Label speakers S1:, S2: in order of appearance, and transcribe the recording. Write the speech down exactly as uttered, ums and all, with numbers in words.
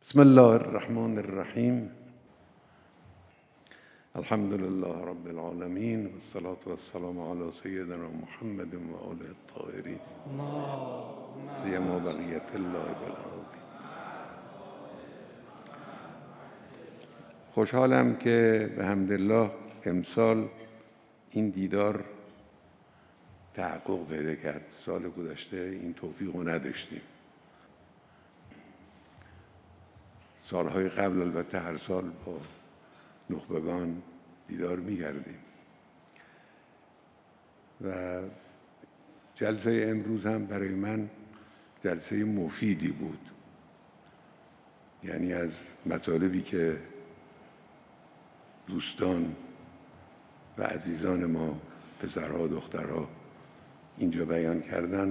S1: بسم الله الرحمن الرحیم. الحمد لله رب العالمین و الصلاة والسلام علی سیدنا محمد و آله الطاهرین سیما بقیة الله فی الارض. خوشحالم که به حمدالله امسال این دیدار تحقق پیدا کرد. سال گذشته این توفیق رو نداشتیم. سالهای قبل البته هر سال با نخبگان دیدار می‌کردیم و جلسه امروز هم برای من جلسه مفیدی بود. یعنی از مطالبی که دوستان و عزیزان ما پسرها دخترها اینجا بیان کردن